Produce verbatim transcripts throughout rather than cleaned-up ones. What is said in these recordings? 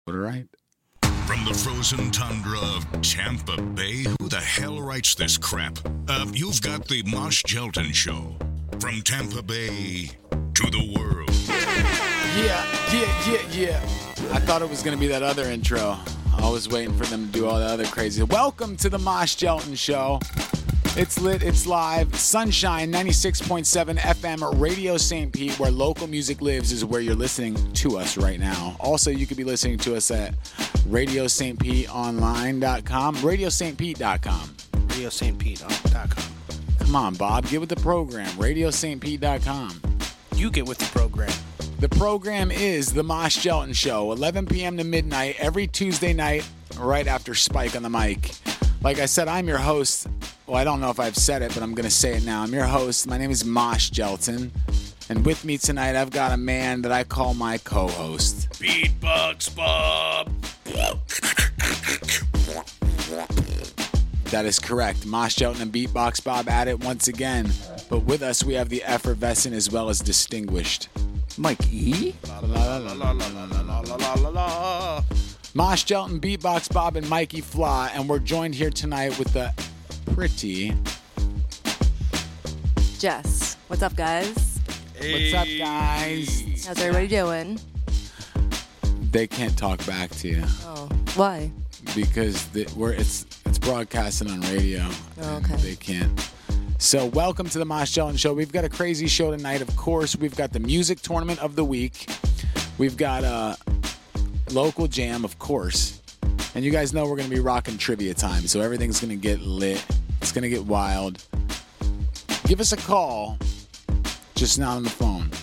All right. From the frozen tundra of Tampa Bay, who the hell writes this crap? Uh, you've got the Mosh Gelton Show. From Tampa Bay to the world. Yeah, yeah, yeah, yeah. I thought it was going to be that other intro. I was waiting for them to do all the other crazy. Welcome to the Mosh Gelton Show. It's lit, it's live. Sunshine, ninety-six point seven F M, Radio Saint Pete, where local music lives, is where you're listening to us right now. Also, you could be listening to us at radio st pete online dot com, radio st pete dot com. radio st pete dot com. Come on, Bob, get with the program, radio st pete dot com. You get with the program. The program is the Mosh Gelton Show, eleven p.m. to midnight, every Tuesday night, right after Spike on the mic. Like I said, I'm your host. Well, I don't know if I've said it, but I'm going to say it now. I'm your host. My name is Mosh Gelton. And with me tonight, I've got a man that I call my co-host. Beatbox Bob. That is correct. Mosh Gelton and Beatbox Bob at it once again. But with us, we have the effervescent as well as distinguished Mike E. La la la la la la la la la la. Mosh Gelton, Beatbox Bob, and Mikey Flaw. And we're joined here tonight with the pretty Jess. What's up, guys? What's up, guys? How's everybody doing? They can't talk back to you Oh, why? because the, we're it's it's broadcasting on radio. Oh, and okay. They can't. So welcome to the Mosh Gelton Show. We've got a crazy show tonight. Of course, we've got the music tournament of the week. We've got a local jam, of course. And you guys know we're going to be rocking trivia time, so everything's going to get lit. It's going to get wild. Give us a call, just not on the phone.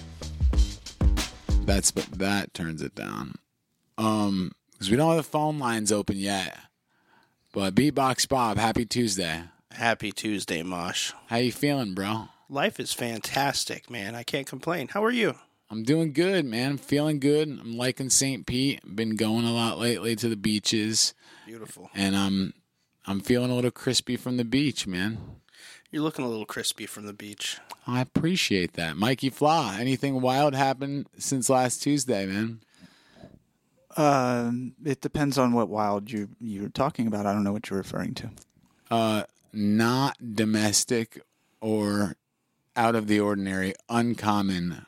That's but that turns it down. Um, because we don't have the phone lines open yet. But Beatbox Bob, happy Tuesday. Happy Tuesday, Mosh. How you feeling, bro? Life is fantastic, man. I can't complain. How are you? I'm doing good, man. I'm feeling good. I'm liking Saint Pete. Been going a lot lately to the beaches. Beautiful. And I'm I'm feeling a little crispy from the beach, man. You're looking a little crispy from the beach. I appreciate that. Mikey Flaw, anything wild happened since last Tuesday, man? Uh, it depends on what wild you you're talking about. I don't know what you're referring to. Uh, not domestic or out of the ordinary, uncommon.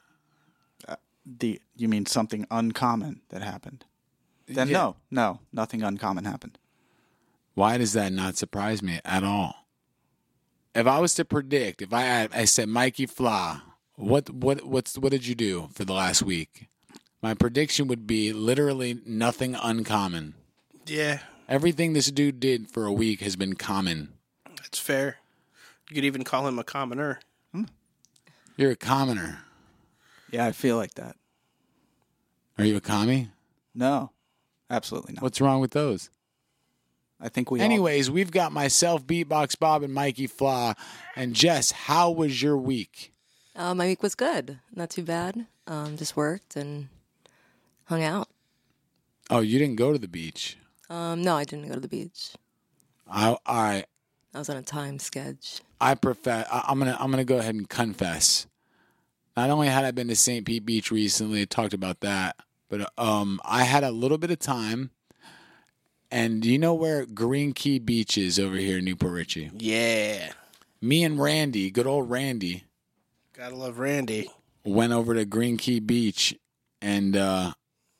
The you mean something uncommon that happened? Then Yeah. no, no, nothing uncommon happened. Why does that not surprise me at all? If I was to predict, if I had, I said Mikey Flaw, what what what's what did you do for the last week? My prediction would be literally nothing uncommon. Yeah, Everything this dude did for a week has been common. that's fair. You could even call him a commoner. You're a commoner. Yeah, I feel like that. Are you a commie? No, absolutely not. What's wrong with those? I think we. all- Anyways, we've got myself, Beatbox Bob, and Mikey Flaw. And Jess, how was your week? Uh, my week was good. Not too bad. Um, just worked and hung out. Oh, you didn't go to the beach. Um, no, I didn't go to the beach. I, all right. I was on a time schedule. I prefer. I, I'm gonna. I'm gonna go ahead and confess. Not only had I been to Saint Pete Beach recently, I talked about that, but um, I had a little bit of time. And do you know where Green Key Beach is over here in Newport Richey? Yeah. Me and Randy, good old Randy, Gotta love Randy. went over to Green Key Beach, and uh,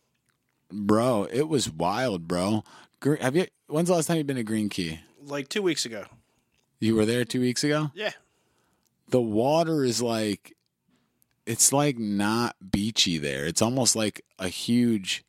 bro, it was wild, bro. Gre- Have you? When's the last time you've been to Green Key? Like two weeks ago. You were there two weeks ago. Yeah. The water is like, it's like not beachy there. It's almost like a huge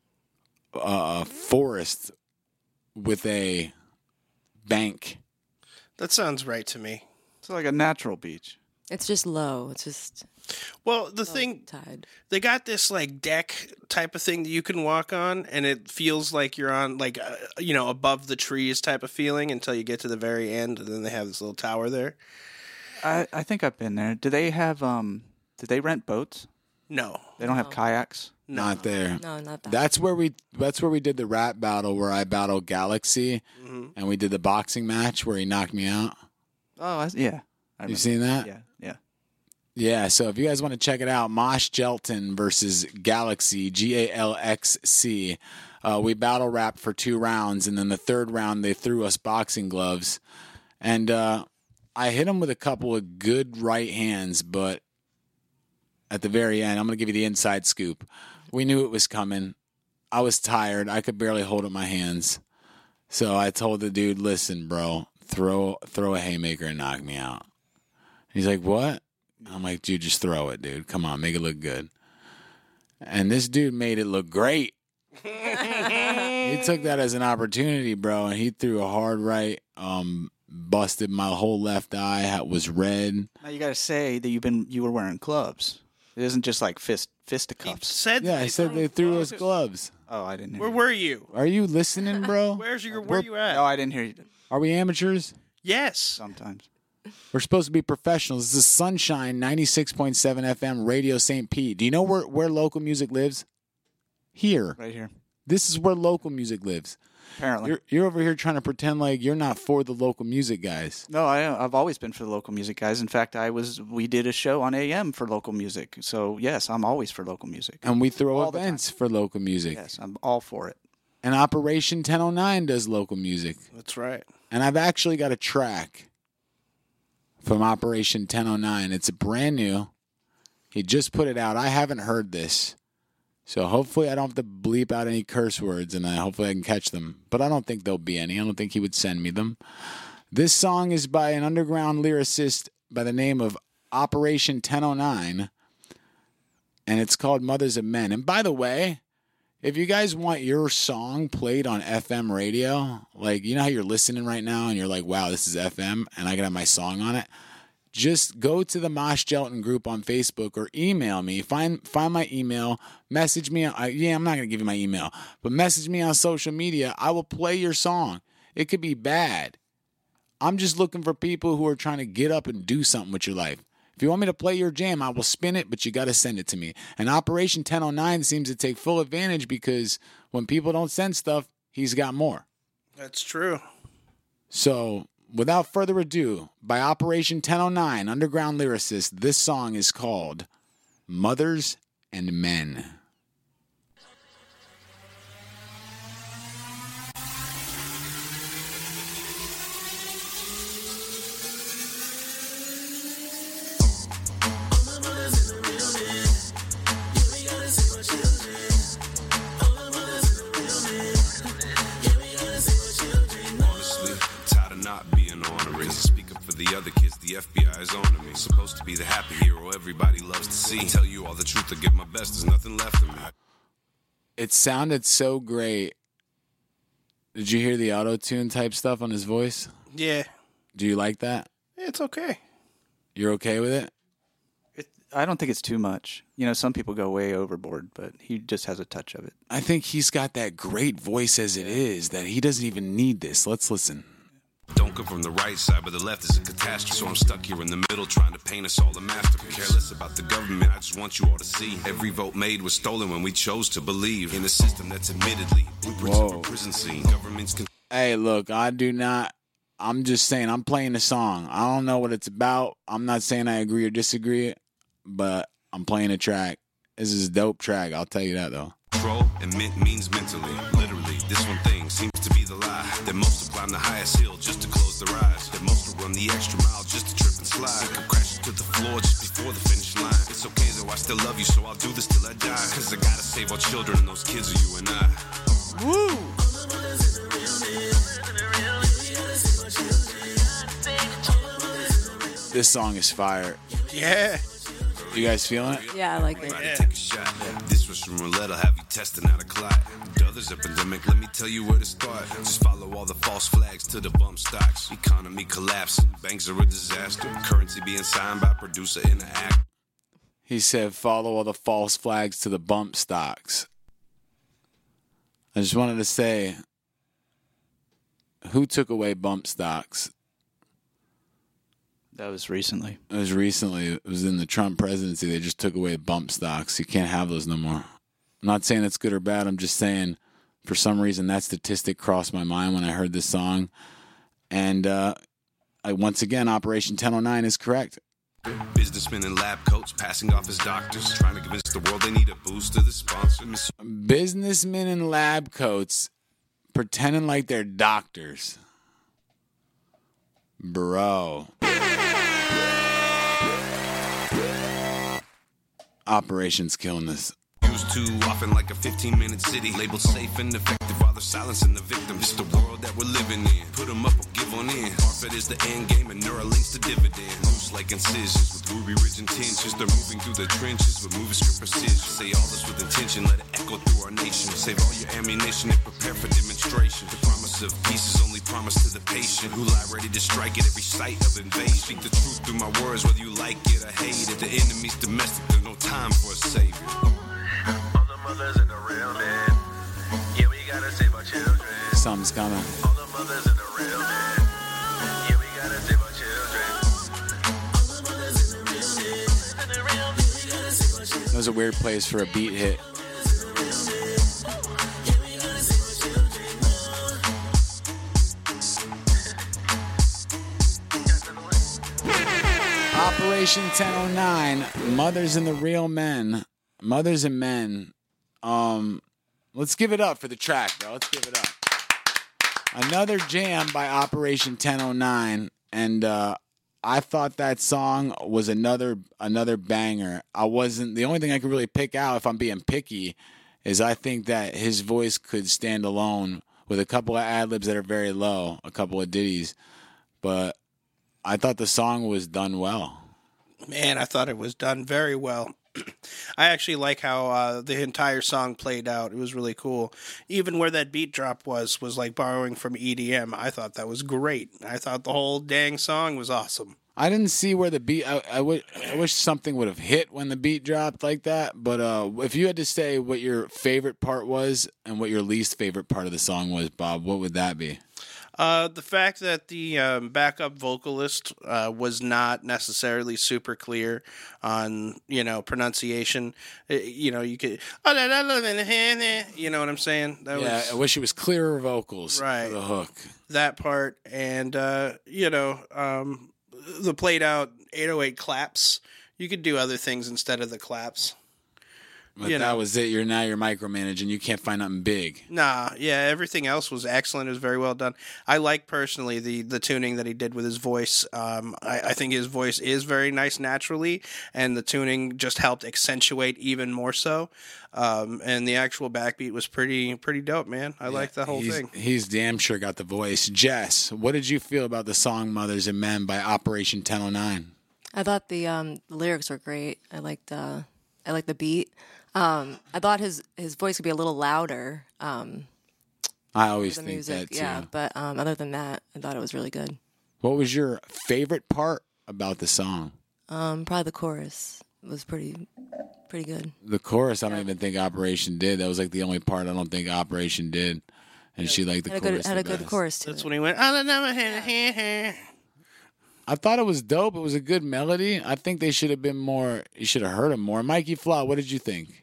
uh, forest with a bank. That sounds right to me. It's like a natural beach. It's just low. It's just Well, the low thing, tide. they got this like deck type of thing that you can walk on, and it feels like you're on like uh, you know, above the trees type of feeling until you get to the very end, and then they have this little tower there. I, I think I've been there. Do they have um? Did they rent boats? No, They don't have No. kayaks. no. Not there. No, not that. That's where we. That's where we did the rap battle where I battled Galaxy, Mhm. and we did the boxing match where he knocked me out. Oh, I, yeah. I You remember. seen that? Yeah, yeah. Yeah, so if you guys want to check it out, Mosh Gelton versus Galaxy, G A L X C. Uh, we battle rapped for two rounds, and then the third round they threw us boxing gloves, and uh, I hit him with a couple of good right hands, but at the very end, I'm going to give you the inside scoop. We knew it was coming. I was tired. I could barely hold up my hands. So I told the dude, listen, bro, throw throw a haymaker and knock me out. He's like, what? I'm like, dude, just throw it, dude. Come on, make it look good. And this dude made it look great. He took that as an opportunity, bro, and he threw a hard right, um, busted my whole left eye, hat was red. Now you got to say that you've been you were wearing gloves. It isn't just like fist He fisticuffs. said, Yeah, I said they threw us gloves. Oh, I didn't hear where you. were you? Are you listening, bro? Where's your? Where We're- you at? No, I didn't hear you. Are we amateurs? Yes. Sometimes. We're supposed to be professionals. This is Sunshine ninety-six point seven F M Radio Saint Pete. Do you know where, where local music lives? Here. Right here. This is where local music lives. Apparently. You're, you're over here trying to pretend like you're not for the local music guys. No, I, I've always been for the local music guys. In fact, I was. We did a show on A M for local music. So yes, I'm always for local music. And we throw All the events for local music. Yes, I'm all for it. And Operation ten oh nine does local music. That's right. And I've actually got a track from Operation ten oh nine. It's brand new. He just put it out. I haven't heard this. So hopefully I don't have to bleep out any curse words, and I, hopefully I can catch them. But I don't think there'll be any. I don't think he would send me them. This song is by an underground lyricist by the name of Operation ten oh nine, and it's called Mothers of Men. And by the way, if you guys want your song played on F M radio, like, you know how you're listening right now and you're like, wow, this is F M, and I can have my song on it? Just go to the Mosh Gelton group on Facebook or email me. Find find my email. Message me. I, yeah, I'm not going to give you my email, but message me on social media. I will play your song. It could be bad. I'm just looking for people who are trying to get up and do something with your life. If you want me to play your jam, I will spin it, but you got to send it to me. And Operation ten oh nine seems to take full advantage because when people don't send stuff, he's got more. That's true. So, without further ado, by Operation ten oh nine, underground lyricist, this song is called Mothers and Men. The other kids, the F B I is on to me. Supposed to be the happy hero everybody loves to see. Tell you all the truth, I give my best, there's nothing left of me. It sounded so great. Did you hear the auto-tune type stuff on his voice? Yeah. Do you like that? It's okay. You're okay with it? it. I don't think it's too much. You know, some people go way overboard, but he just has a touch of it. I think he's got that great voice as it is, that he doesn't even need this. Let's listen. Don't come from the right side, but the left is a catastrophe. So I'm stuck here in the middle trying to paint us all a masterpiece. Careless about the government, I just want you all to see. Every vote made was stolen when we chose to believe in a system that's admittedly blueprints of a prison scene. Governments can. Hey, look, I do not. I'm just saying, I'm playing a song. I don't know what it's about. I'm not saying I agree or disagree, but I'm playing a track. This is a dope track. I'll tell you that, though. Control and mint means mentally. Literally, this one thing seems to be the lie. That most will climb the highest hill just to close their eyes. That most will run the extra mile just to trip and slide. Come crashing to the floor just before the finish line. It's okay though, I still love you, so I'll do this till I die. Cause I gotta save our children and those kids are you and I. Woo! This song is fire. Yeah. You guys feeling it? Yeah, I like it. Everybody take a shot. This was from roulette, I'll have you testing out a clot. Others epidemic, let me tell you where to start. Just follow all the false flags to the bump stocks. Economy collapsing, banks are a disaster. Currency being signed by producer in the act. He said, follow all the false flags to the bump stocks. I just wanted to say, who took away bump stocks? That was recently. It was recently. It was in the Trump presidency. They just took away bump stocks. You can't have those no more. I'm not saying it's good or bad. I'm just saying, for some reason, that statistic crossed my mind when I heard this song. And uh, I, once again, Operation ten oh nine is correct. Businessmen in lab coats passing off as doctors, trying to convince the world they need a boost to the sponsor. Businessmen in lab coats pretending like they're doctors. Bro. Operation's killing this. Used too often like a fifteen-minute city, labeled safe and effective while they're silencing the victim. It's the world that we're living in. Put them up or give on in. Farfet is the end game and Neuralinks the dividend. Loose like incisions with ruby ridge intentions. They're moving through the trenches with moving script precision. Say all this with intention, let it echo through our nation. Save all your ammunition and prepare for demonstration. The promise of peace is only promised to the patient who lie ready to strike at every site of invasion. Speak the truth through my words, whether you like it or hate it. The enemy's domestic, there's no time for a savior. All the mothers and the real men. Yeah, we gotta save our children. Something's coming. All the mothers and the real men. Yeah, we gotta save our children. All the mothers and the real men. And the real men. We gotta save our children. That was a weird place for a beat hit. Operation ten oh nine, Mothers and the Real Men. Mothers and Men. Um, let's give it up for the track, bro. Let's give it up. Another jam by Operation ten oh nine, and uh, I thought that song was another another banger. I wasn't the only thing I could really pick out, if I'm being picky, is I think that his voice could stand alone with a couple of ad libs that are very low, a couple of ditties, but I thought the song was done well. Man, I thought it was done very well. I actually like how uh, the entire song played out. It was really cool. Even where that beat drop was, was like borrowing from E D M. I thought that was great. I thought the whole dang song was awesome. I didn't see where the beat, I, I, w- I wish something would have hit when the beat dropped like that. But uh, if you had to say what your favorite part was and what your least favorite part of the song was, Bob, what would that be? Uh, the fact that the um, backup vocalist uh, was not necessarily super clear on, you know, pronunciation. It, you know, you could, you know what I'm saying? That yeah, was, I wish it was clearer vocals right, for the hook. That part, and, uh, you know, um, the played out eight oh eight claps. You could do other things instead of the claps. But you that know. was it. You're now you're micromanaging. You can't find nothing big. Nah, yeah, everything else was excellent. It was very well done. I like personally the the tuning that he did with his voice. Um, I, I think his voice is very nice naturally, and the tuning just helped accentuate even more so. Um, and the actual backbeat was pretty pretty dope, man. I yeah, like the whole he's, thing. He's damn sure got the voice. Jess, what did you feel about the song "Mothers and Men" by Operation ten oh nine? I thought the um, the lyrics were great. I liked uh, I liked the beat. Um, I thought his, his voice could be a little louder. Um, I always the think music, that too. yeah. But um, other than that, I thought it was really good. What was your favorite part about the song? Um, probably the chorus was pretty pretty good. The chorus, I don't Yeah. even think Operation did. That was like the only part I don't think Operation did. And she liked the Had a chorus good had the a good best. chorus to That's it. when he went. "I'll never hand hand hand." I thought it was dope. It was a good melody. I think they should have been more. You should have heard him more. Mikey Flaw, what did you think?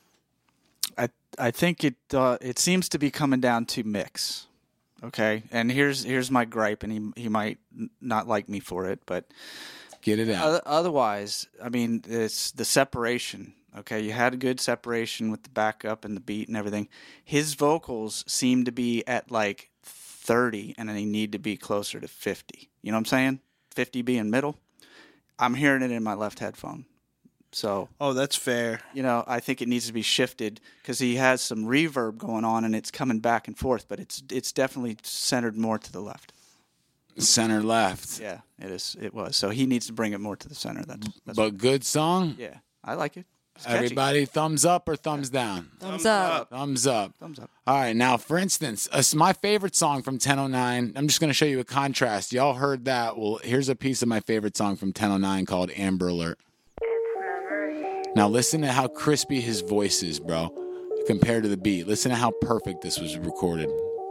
I I think it uh, it seems to be coming down to mix. Okay, and here's here's my gripe, and he he might n- not like me for it, but Get it out. o- otherwise, I mean, it's the separation. Okay, you had a good separation with the backup and the beat and everything. His vocals seem to be at like thirty, and they need to be closer to fifty. You know what I'm saying? fifty being middle. I'm hearing it in my left headphone. So, Oh, that's fair. you know, I think it needs to be shifted because he has some reverb going on and it's coming back and forth, but it's it's definitely centered more to the left. Center left. Yeah, it is. It was. So he needs to bring it more to the center. That's, that's But good song. yeah, I like it. It's catchy. Everybody, thumbs up or thumbs down? Thumbs up. Thumbs up. Thumbs up. All right, now, for instance, uh, my favorite song from ten oh nine, I'm just going to show you a contrast. Y'all heard that. Well, here's a piece of my favorite song from ten oh nine called Amber Alert. Now, listen to how crispy his voice is, bro, compared to the beat. Listen to how perfect this was recorded.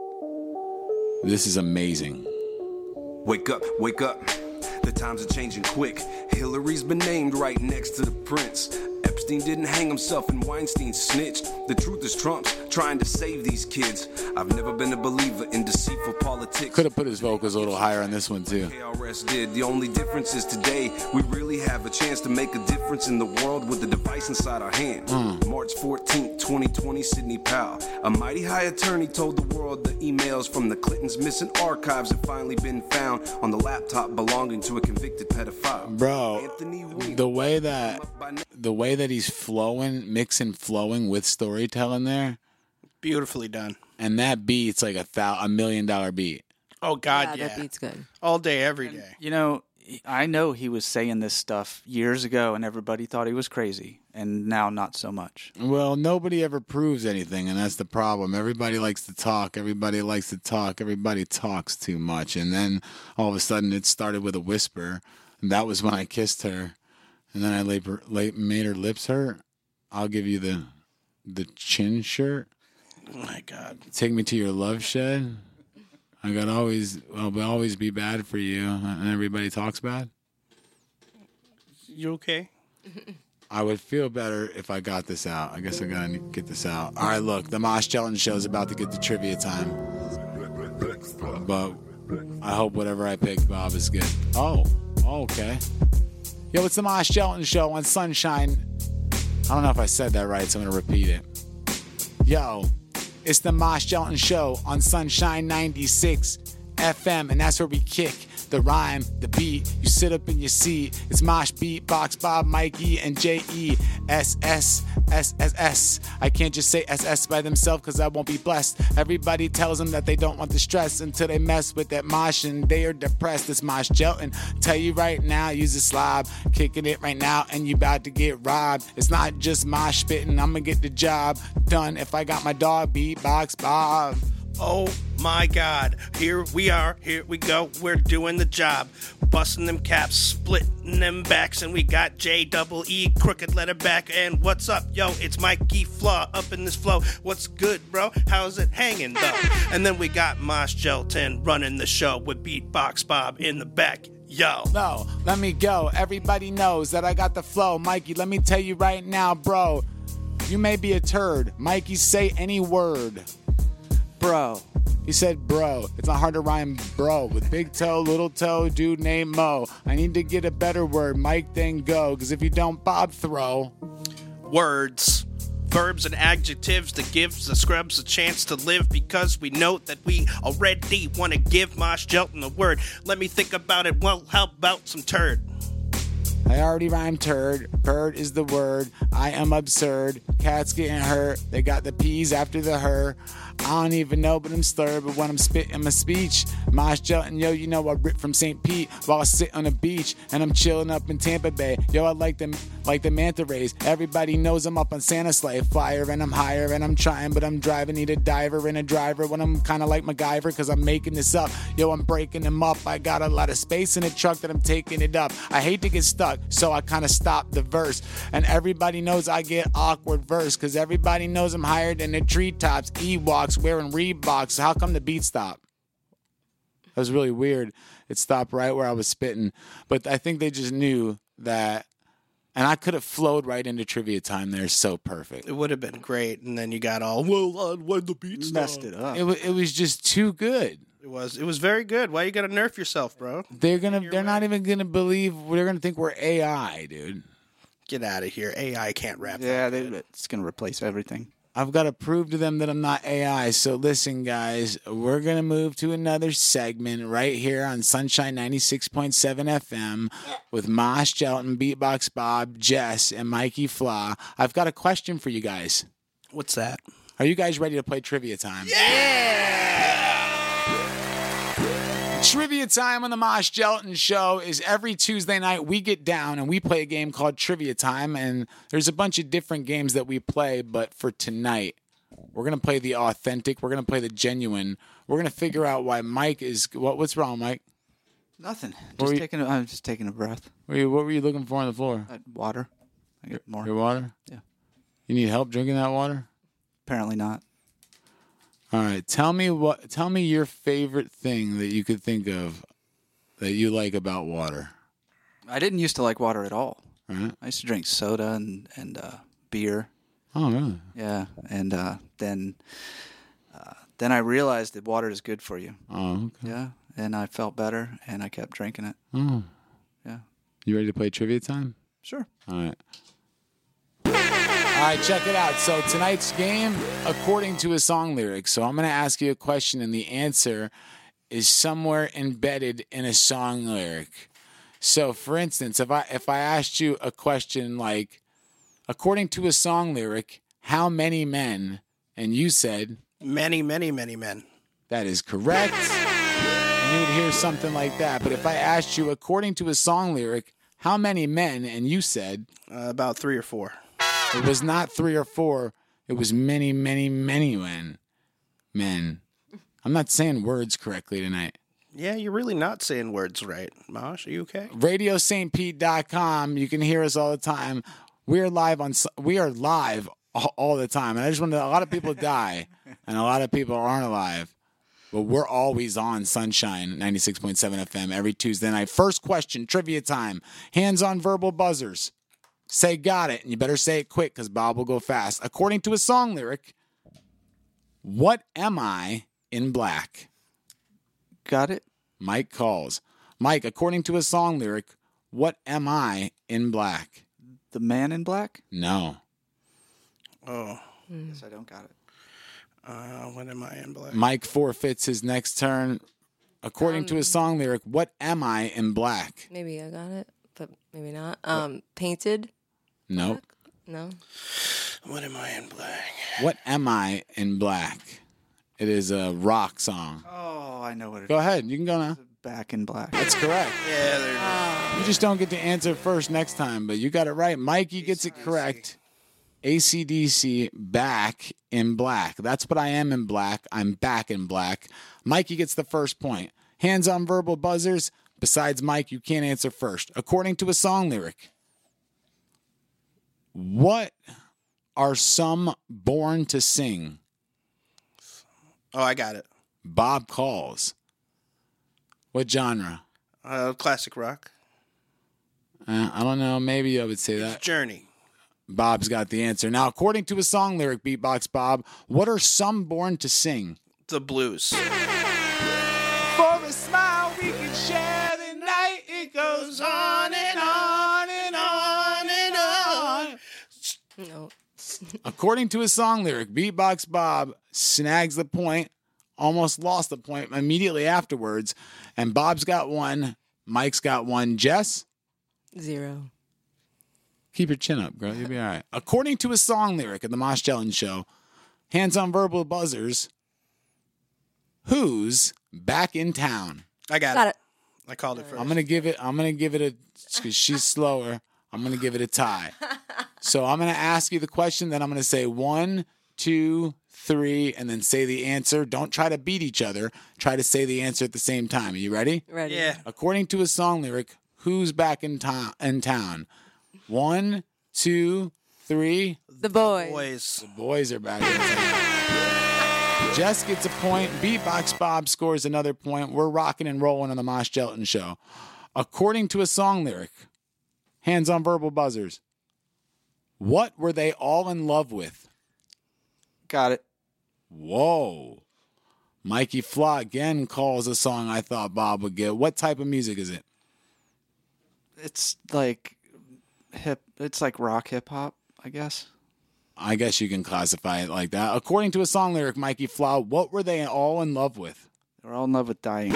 This is amazing. Wake up, wake up. The times are changing quick. Hillary's been named right next to the prince. Epstein didn't hang himself and Weinstein snitched. The truth is Trump's trying to save these kids. I've never been a believer in deceitful politics. Could have put his vocals a little higher on this one too. K R S did. The only difference is today we really have a chance to make a difference in the world with the device inside our hand. Mm. March fourteenth, twenty twenty, Sidney Powell, a mighty high attorney, told the world the emails from the Clintons' missing archives have finally been found on the laptop belonging to a convicted pedophile. Bro, Anthony Weiner, the way that the way that he's flowing, mixing flowing with storytelling there, Beautifully done. and that beat's like a thou a million dollar beat. Oh God, yeah, yeah. that beat's good. All day, every day. You know, I know he was saying this stuff years ago, and everybody thought he was crazy, and now not so much. Well, nobody ever proves anything, and that's the problem. Everybody likes to talk. Everybody likes to talk. Everybody talks too much, and then all of a sudden it started with a whisper, and that was when I kissed her, and then I laid her, laid, made her lips hurt. I'll give you the the chin shirt. Oh my God. Take me to your love shed. I got always, I'll always be bad for you, and everybody talks bad. You okay? I would feel better if I got this out. I guess I gotta get this out. All right, look, the Mosh Gelton show is about to get to trivia time, but I hope whatever I pick, Bob, is good. Oh, oh okay. Yo, it's the Mosh Gelton show on Sunshine. I don't know if I said that right, so I'm gonna repeat it. Yo, it's the Mosh Gelton show on Sunshine ninety-six F M, and that's where we kick the rhyme, the beat. You sit up in your seat. It's Mosh Beatbox, Bob, Mikey, and J E S S S S S. I can't just say S S by themselves because I won't be blessed. Everybody tells them that they don't want the stress until they mess with that mosh and they are depressed. It's Mosh Gelton. Tell you right now, use a slob. Kicking it right now and you about to get robbed. It's not just mosh spitting. I'm going to get the job done if I got my dog Beatbox Bob. Oh my God. Here we are. Here we go. We're doing the job. Busting them caps, splitting them backs, and we got J double E, crooked letter back. And what's up, yo? It's Mikey Flaw up in this flow. What's good, bro? How's it hanging, though? And then we got Mosh Gelton running the show with Beatbox Bob in the back. Yo. No, let me go. Everybody knows that I got the flow. Mikey, let me tell you right now, bro. You may be a turd. Mikey, say any word. Bro. He said bro. It's not hard to rhyme bro with big toe, little toe, dude named Mo. I need to get a better word. Mike, then go. Because if you don't, Bob throw. Words. Verbs and adjectives that gives the scrubs a chance to live, because we know that we already want to give Mosh Gelton a word. Let me think about it. Well, how about some turd? I already rhymed turd. Bird is the word. I am absurd. Cats getting hurt. They got the P's after the her. I don't even know, but I'm stirred. But when I'm spitting my speech, Mosh Gelton, yo, you know I rip from Saint Pete while I sit on the beach and I'm chilling up in Tampa Bay. Yo, I like them like the manta rays. Everybody knows I'm up on Santa's sleigh, flyer and I'm higher and I'm trying, but I'm driving. Need a diver and a driver when I'm kind of like MacGyver because I'm making this up. Yo, I'm breaking them up. I got a lot of space in the truck that I'm taking it up. I hate to get stuck, so I kind of stop the verse. And everybody knows I get awkward verse because everybody knows I'm higher than the treetops. Ewoks wearing Reeboks. How come the beat stopped? That was really weird. It stopped right where I was spitting. But I think they just knew that. And I could have flowed right into trivia time there. So perfect. It would have been great, and then you got all, well, uh, when the beat stopped. Messed it up. It, wa- it was just too good. It was. It was very good. Why you gotta nerf yourself, bro? They're gonna. You're They're not right. even gonna believe. They're gonna think we're A I, dude. Get out of here. A I can't rap. Yeah, that they, good. it's going to replace everything. I've got to prove to them that I'm not A I. So listen, guys, we're going to move to another segment right here on Sunshine ninety-six point seven F M with Mosh Gelton, Beatbox Bob, Jess, and Mikey Flaw. I've got a question for you guys. What's that? Are you guys ready to play trivia time? Trivia time on the Mosh Gelton show is every Tuesday night we get down and we play a game called Trivia Time, and there's a bunch of different games that we play, but for tonight we're going to play the authentic, we're going to play the genuine. We're going to figure out why Mike is what what's wrong, Mike? Nothing. What Just were you- taking. A, I'm just taking a breath. What were you, what were you looking for on the floor? Uh, water. I get more. Your water? Yeah. You need help drinking that water? Apparently not. All right, tell me what tell me your favorite thing that you could think of that you like about water. I didn't used to like water at all. Right. I used to drink soda and and uh, beer. Oh, really? Yeah, and uh, then uh, then I realized that water is good for you. Oh, okay. Yeah, and I felt better, and I kept drinking it. Oh. Yeah. You ready to play trivia time? Sure. All right. All right, check it out. So tonight's game, according to a song lyric. So I'm going to ask you a question, and the answer is somewhere embedded in a song lyric. So, for instance, if I if I asked you a question like, according to a song lyric, how many men? And you said, Many, many, many men. that is correct. And you would hear something like that. But if I asked you, according to a song lyric, how many men? And you said, Uh, about three or four. it was not three or four. It was many, many, many men. Men. I'm not saying words correctly tonight. Yeah, you're really not saying words right. Mosh, are you okay? radio st pete dot com. You can hear us all the time. We're live on. We are live all, all the time. And I just want to. A lot of people die, and a lot of people aren't alive. But we're always on Sunshine ninety-six point seven F M every Tuesday night. First question, trivia time. Hands on verbal buzzers. Say got it, and you better say it quick because Bob will go fast. According to a song lyric, what am I in black? Got it. Mike calls. Mike, according to a song lyric, what am I in black? The Man in Black. No. Oh, Yes, I don't got it. uh, what am I in black? Mike forfeits his next turn. According to a song lyric, what am I in black? Maybe I got it, but maybe not. Um, painted? Nope. No. What am I in black? What am I in black? It is a rock song. Oh, I know what it Go is. ahead. You can go now. Back in Black. That's correct. Yeah, there it is. You just don't get to answer first next time, but you got it right. Mikey gets it correct. A C D C, Back in Black. That's what I am in black. I'm back in black. Mikey gets the first point. Hands on verbal buzzers. Besides Mike, you can't answer first. According to a song lyric, what are some born to sing? Oh, I got it. Bob calls. What genre? Uh, classic rock. Uh, I don't know. Maybe I would say that. Journey. Bob's got the answer. Now, according to a song lyric, Beatbox Bob, what are some born to sing? The blues. For a smile, we can share the night. It goes on and on and on and on. No. According to a song lyric, Beatbox Bob snags the point, almost lost the point immediately afterwards. And Bob's got one. Mike's got one. Jess? Zero. Keep your chin up, girl. You'll be all right. According to a song lyric at the Mosh Gellin Show, hands on verbal buzzers, who's back in town? I got, Got it. it. I called it first. I'm gonna give it. I'm gonna give it a because she's slower. I'm gonna give it a tie. So I'm gonna ask you the question, then I'm gonna say one, two, three, and then say the answer. Don't try to beat each other. Try to say the answer at the same time. Are you ready? Ready? Yeah. According to a song lyric, who's back in town? In town. One, two, three. The boys. Boys. The boys are back in town. Jess gets a point. Beatbox Bob scores another point. We're rocking and rolling on the Mosh Gelatin Show. According to a song lyric, hands on verbal buzzers, what were they all in love with? Got it. Whoa. Mikey Flaw again calls a song I thought Bob would get. What type of music is it? It's like hip. It's like rock hip hop, I guess. I guess you can classify it like that. According to a song lyric, Mikey Flaw, what were they all in love with? They're all in love with dying.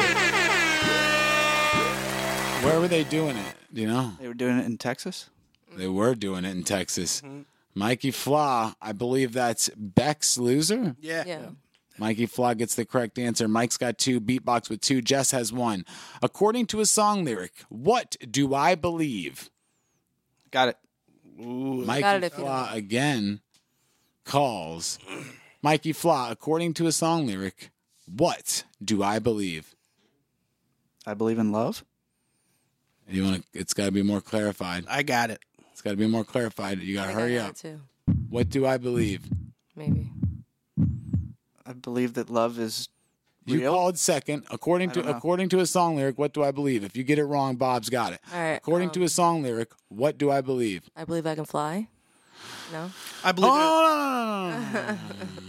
Where were they doing it? Do you know? They were doing it in Texas. They were doing it in Texas. Mikey Flaw, I believe that's Beck's loser. Yeah. Yeah. Mikey Flaw gets the correct answer. Mike's got two. Beatbox with two. Jess has one. According to a song lyric, what do I believe? Got it. Mikey Got it if you Flaw don't. again calls. Mikey Flaw, according to a song lyric, what do I believe? I believe in love. You want to? It's got to be more clarified. I got it. It's got to be more clarified. You got I to think I hurry got up. it too. What do I believe? Maybe. I believe that love is You Real? called second. According I to don't know. according to a song lyric, what do I believe? If you get it wrong, Bob's got it. All right. According to um, a song lyric, what do I believe? I believe I can fly. No. I believe. in it. Oh, no, no, no, no.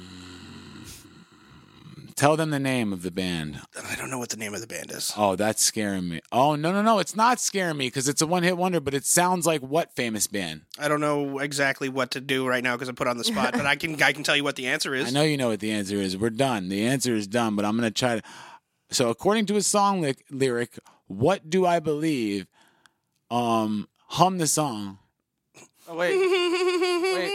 Tell them the name of the band. I don't know what the name of the band is. Oh, that's scaring me. Oh, no, no, no. It's not scaring me because it's a one hit wonder, but it sounds like what famous band? I don't know exactly what to do right now because I'm put on the spot, but I can I can tell you what the answer is. I know you know what the answer is. We're done. The answer is done, but I'm going to try to. So, according to a song li- lyric, what do I believe? Um, hum the song. Oh, wait. Wait.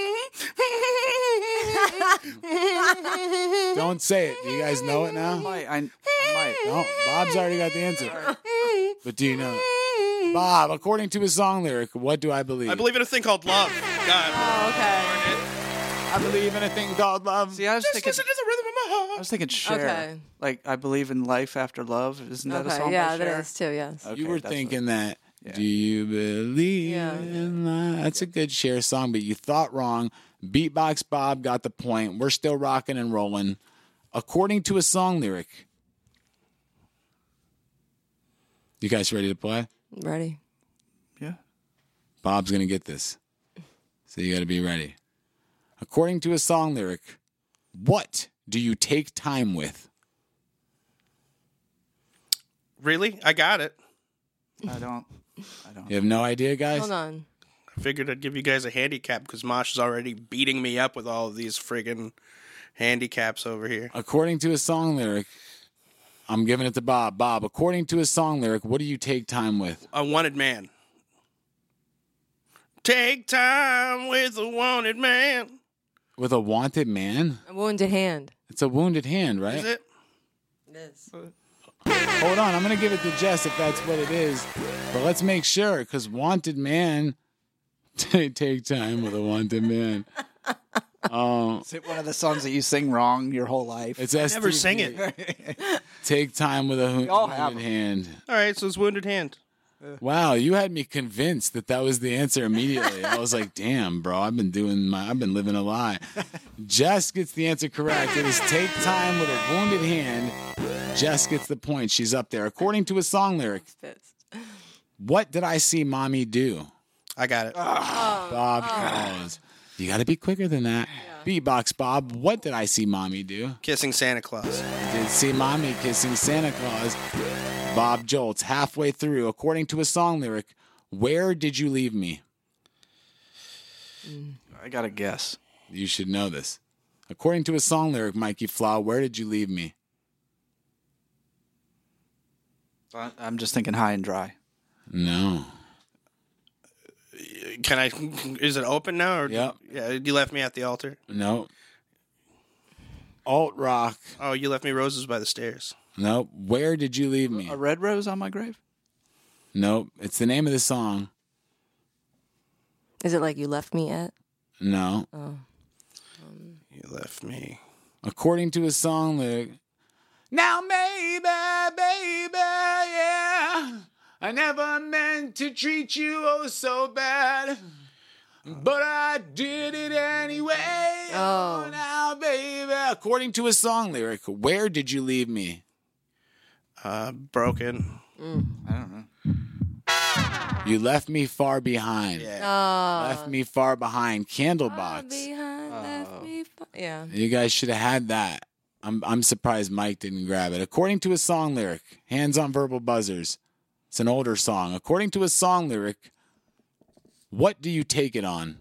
Don't say it. Do you guys know it now? I might. I, I might. No, Bob's already got the answer. But do you know it? Bob, according to a song lyric, what do I believe? I believe in a thing called love. God. Oh, okay. I believe in a thing called love. See, I was Just thinking. listen to the rhythm of my I heart. was thinking Cher. Okay. Like, I believe in life after love. Isn't that a Okay. song Yeah, by that Cher? is too. Yes. Okay, you were that's thinking what- that. Yeah. Do you believe Yeah. in love? That's a good Cher song, but you thought wrong. Beatbox Bob got the point. We're still rocking and rolling. According to a song lyric. You guys ready to play? Ready. Yeah. Bob's going to get this. So you got to be ready. According to a song lyric, what do you take time with? Really? I got it. I don't. I don't. You have no idea, guys? Hold on. I figured I'd give you guys a handicap because Mosh is already beating me up with all of these friggin' handicaps over here. According to a song lyric, I'm giving it to Bob. Bob, according to a song lyric, what do you take time with? A wanted man. Take time with a wanted man. With a wanted man? A wounded hand. It's a wounded hand, right? Is it? It is. Hold on, I'm going to give it to Jess if that's what it is. But let's make sure, because wanted man, take time with a wanted man. Um, Is it one of the songs that you sing wrong your whole life? it's Never S T P. sing it. Take time with a ho- all have wounded them. hand. All right, so it's wounded hand. Wow, you had me convinced that that was the answer immediately. I was like, "Damn, bro, I've been doing my, I've been living a lie." Jess gets the answer correct. It is take time with a wounded hand. Jess gets the point. She's up there. According to a song lyric, Pissed. what did I see mommy do? I got it. Bob calls. You got to be quicker than that. Beatbox Bob, what did I see mommy do? Kissing Santa Claus. Did see mommy kissing Santa Claus. Bob jolts halfway through. According to a song lyric, where did you leave me? I got to guess. You should know this. According to a song lyric, Mikey Flaw, where did you leave me? I- I'm just thinking high and dry. No. Can I? Is it open now? Or Yep. Yeah, you left me at the altar. No. Alt rock. Oh, you left me roses by the stairs. Nope. Where did you leave me? A red rose on my grave? Nope. It's the name of the song. Is it like you left me at? No. You left me. According to a song lyric, now maybe, baby, yeah, I never meant to treat you oh so bad, but I did it anyway. Oh. Now, baby. According to a song lyric, where did you leave me? Uh, broken. I don't know. You left me far behind. Yeah. Oh. Left me far behind. Candlebox. Behind, left me. Far. Yeah. You guys should have had that. I'm I'm surprised Mike didn't grab it. According to a song lyric, hands on verbal buzzers. It's an older song. According to a song lyric, what do you take it on?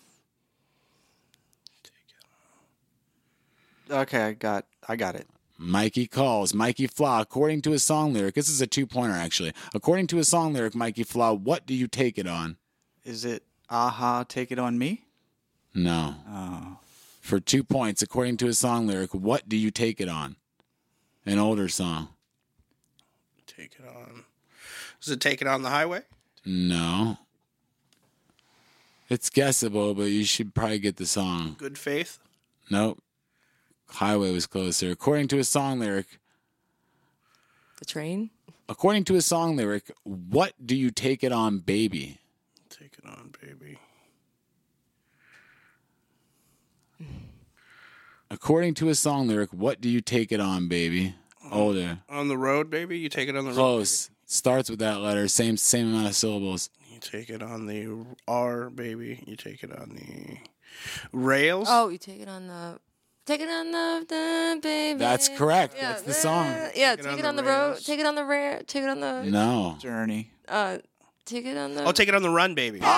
Okay, I got I got it. Mikey calls. Mikey Flaw. According to a song lyric, this is a two-pointer actually. According to a song lyric, Mikey Flaw, what do you take it on? Is it Aha, Take It On Me? No. Oh. For two points, according to a song lyric, what do you take it on? An older song. Take it on. Does it take it on the highway? No. It's guessable, but you should probably get the song. Good faith. Nope. Highway was closer. According to a song lyric, The train. according to a song lyric, what do you take it on, baby? Take it on, baby. According to a song lyric, what do you take it on, baby? older. On the road, baby. You take it on the road. Close. Starts with that letter. Same same amount of syllables. You take it on the R, baby. You take it on the rails. Oh, you take it on the. Take it on the, the baby. That's correct. That's the song. Yeah, Take it take on it the on the road. rails. Take it on the rare. Take it on the. No. Journey. Uh, take it on the. Oh, take it on the run, baby. Oh,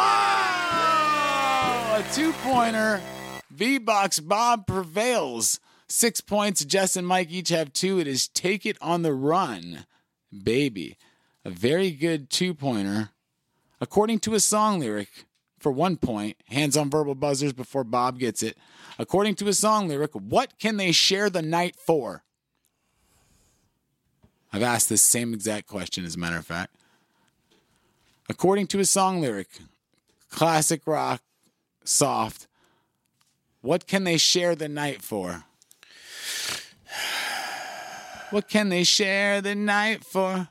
a two-pointer. V-Box Bob prevails. Six points. Jess and Mike each have two. It is Take It on the Run, baby. A very good two-pointer. According to a song lyric, for one point, hands on verbal buzzers before Bob gets it. According to a song lyric, what can they share the night for? I've asked this same exact question, as a matter of fact. According to a song lyric, classic rock, soft, what can they share the night for? What can they share the night for?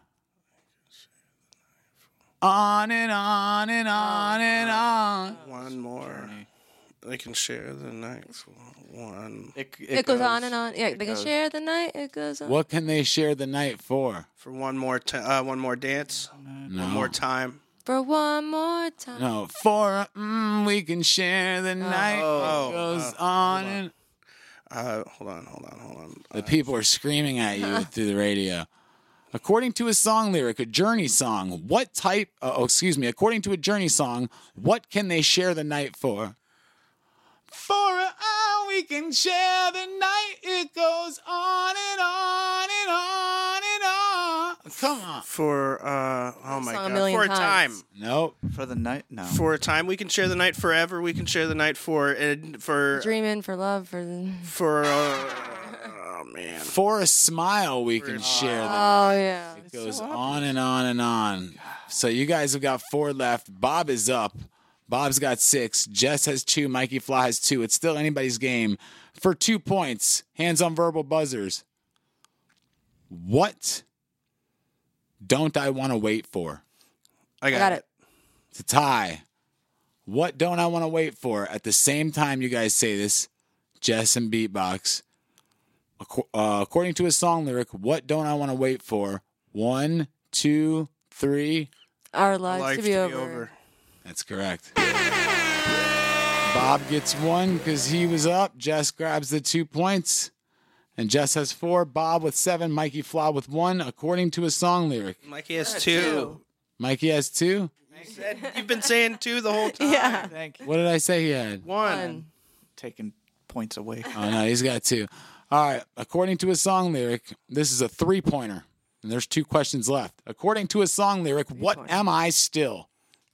On and on and on and on. One more. They can share the night for one. It, It, goes, on and on. Yeah, they can goes. share the night. It goes on. What can they share the night for? For one more t- uh, one more dance. No. One more time. For one more time. No, for mm, we can share the night. Oh, it goes uh, on hold on. and Uh, hold on, hold on, hold on. the people are screaming at you through the radio. According to a song lyric, a Journey song, what type? Uh, oh, excuse me. According to a Journey song, what can they share the night for? For an hour we can share the night. It goes on and on and on and on. Come on. For uh, oh my song a god, million for a times. time. Nope. For the night? No. For a time, we can share the night forever. We can share the night for and for Dreaming for love for the. for. Uh, oh man. For a smile we can share the Oh yeah. It goes on and on and on. So you guys have got four left. Bob is up. Bob's got six. Jess has two. Mikey Fly has two. It's still anybody's game. For two points, hands on verbal buzzers. What don't I want to wait for? I got, I got it. It's a tie. What don't I want to wait for? At the same time you guys say this, Jess and Beatbox. Ac- uh, according to a song lyric, what don't I want to wait for? One, two, three. Our lives Life to be over. That's correct. Bob gets one because he was up. Jess grabs the two points. And Jess has four. Bob with seven. Mikey Flaw with one, according to a song lyric. Mikey has two. Mikey has two. You said, you've been saying two the whole time. Yeah. Thank you. What did I say he had? One. Fun. Taking points away. Oh, no, he's got two. All right. According to a song lyric, this is a three-pointer. And there's two questions left. According to a song lyric, what am I still?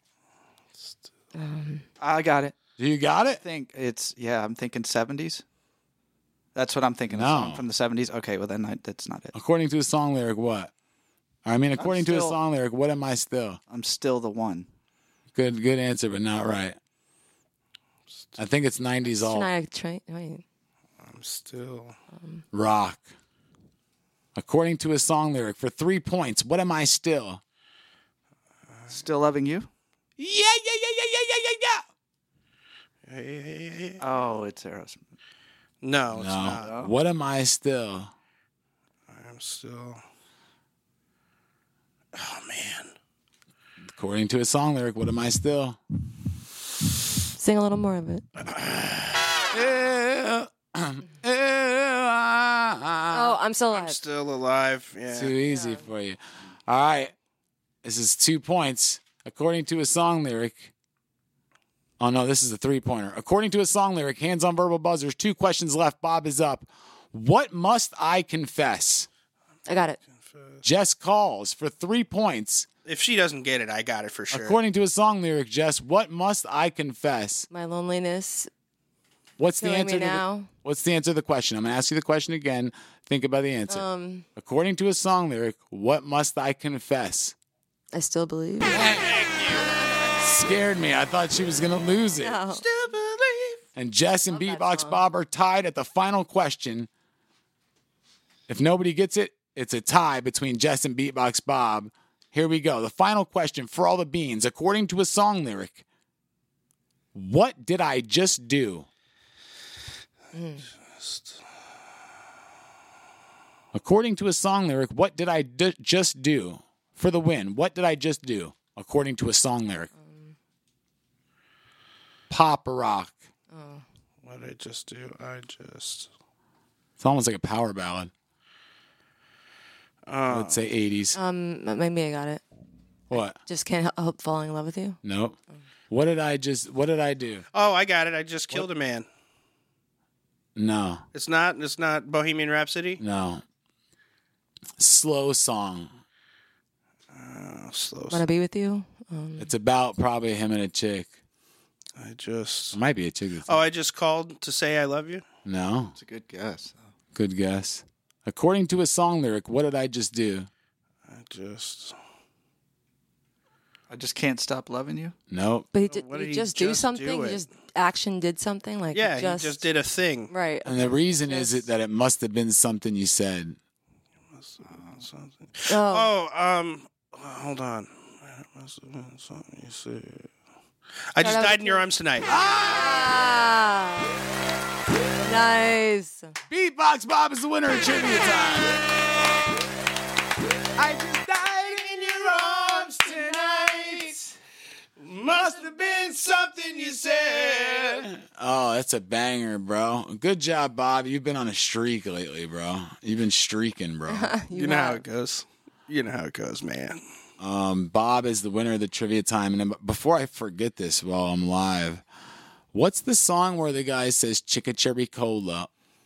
I got it. You got I it? think it's, yeah, I'm thinking seventies. That's what I'm thinking. A No. song from the seventies. Okay, well, then I, that's not it. According to a song lyric, what? I mean, according to a still- song lyric, what am I still? I'm still the one. Good, good answer, but not right. I think it's nineties all Shania Twain. Wait. I'm still. rock. According to a song lyric, for three points, what am I still? Still loving you? Yeah, yeah, yeah, yeah, yeah, yeah, yeah, Hey, hey, hey. Oh, it's Aerosmith. No, it's yeah. not. No. What am I still? I'm still. Oh man. According to a song lyric, what am I still? Sing a little more of it. Oh, I'm still alive. I'm still alive. Yeah. Too easy for you. All right. This is two points. According to a song lyric. Oh, no, this is a three-pointer. According to a song lyric, hands on verbal buzzers, two questions left. Bob is up. What must I confess? I got it. Jess calls for three points. If she doesn't get it, I got it for sure. According to a song lyric, Jess, what must I confess? My loneliness. What's the Killing answer? me To the, now. what's the answer to the question? I'm going to ask you the question again. Think about the answer. Um, According to a song lyric, what must I confess? I still believe. Scared me. I thought she was going to lose it. No. Still believe. And Jess and Love that Beatbox song. Bob are tied at the final question. If nobody gets it, it's a tie between Jess and Beatbox Bob. Here we go. The final question for all the beans. According to a song lyric, what did I just do? According to a song lyric, what did I d- just do for the win? What did I just do? According to a song lyric. Um, Pop or rock? oh. What did I just do? I just. It's almost like a power ballad. I Uh, would say eighties. Um, m- maybe I got it. What? Just can't hel- help falling in love with you. Nope. What did I just? What did I do? oh, I got it. I just killed a man. No, It's not. It's not Bohemian Rhapsody. no. Slow song. Oh, slow. Wanna be with you? Um, It's about probably him and a chick. I just. It might be a chick. That's Oh, I just called to say I love you. No. It's a good guess. Good guess. According to a song lyric, what did I just do? I just. I just can't stop loving you. Nope. but he did. what He did he just do just something. do He it? just action did something. Like Yeah, he just, he just did a thing. right. And the reason is it Just- that it must have been something you said. Something. Oh, Oh, um, hold on. It must have been something you said. I just Shout out died to in your you. arms tonight. ah, nice. Beatbox Bob is the winner of trivia time. I just died in your arms tonight. Must have been something you said. Oh, that's a banger, bro. Good job, Bob. You've been on a streak lately, bro. You've been streaking, bro. You know how it goes. You know how it goes, man. Um, Bob is the winner of the trivia time. And then before I forget this while I'm live, what's the song where the guy says Chicka Cherry Cola?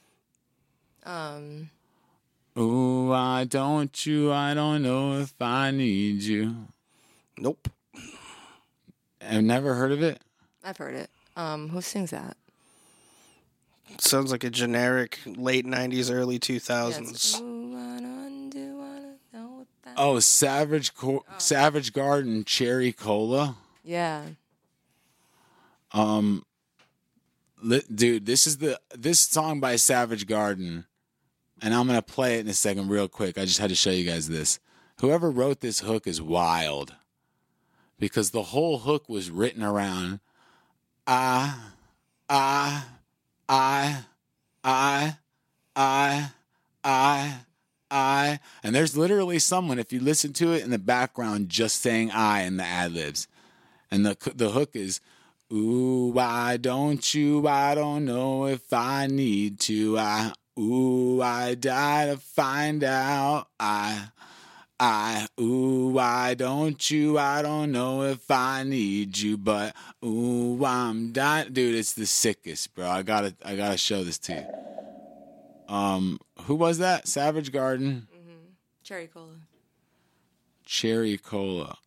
Um, Ooh, why don't you? I don't know if I need you. Nope. I've never heard of it. I've heard it. Um, who sings that? Sounds like a generic late nineties, early two Yeah, it's, thousands. "Ooh, I don't do wanna know what that-" Oh, Savage Co- Savage Garden Cherry Cola. Yeah. Um, li- dude, this is the this song by Savage Garden, and I'm gonna play it in a second, real quick. I just had to show you guys this. Whoever wrote this hook is wild, because the whole hook was written around I, I, I, I, I, I, I, and there's literally someone, if you listen to it in the background, just saying I in the ad libs, and the the hook is. Ooh, why don't you? I don't know if I need to. I, ooh, I die to find out. I, I, ooh, why don't you? I don't know if I need you, but ooh, I'm dying. Dude, it's the sickest, bro. I gotta, I gotta show this to you. Um, who was that? Savage Garden, Cherry Cola. Cherry Cola.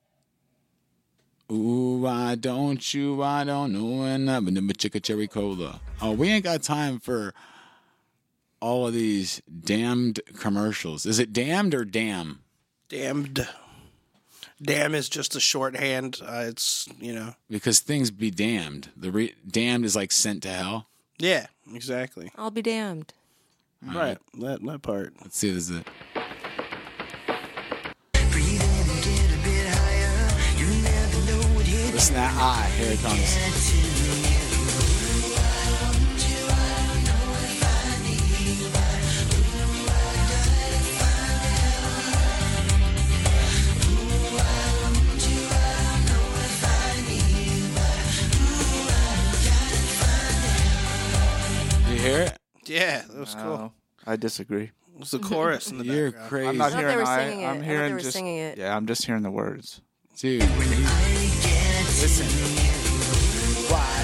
Ooh, why don't you? I don't know when I'm in the Chicka Cherry Cola. Oh, we ain't got time for all of these damned commercials. Is it damned or damn? Damned. Damn is just a shorthand. Uh, it's, you know. Because things be damned. The re- damned is like sent to hell. Yeah, exactly. I'll be damned. Right. That, that part. Let's see. This is it. Listen to that I. Here it comes. You hear it? Yeah, that was cool. No, I disagree. It was the chorus in the You're background. crazy. I'm not I thought they hearing were I. singing it. I I'm thought hearing they were just. singing it. Yeah, I'm just hearing the words. Dude, when he, listen. Why?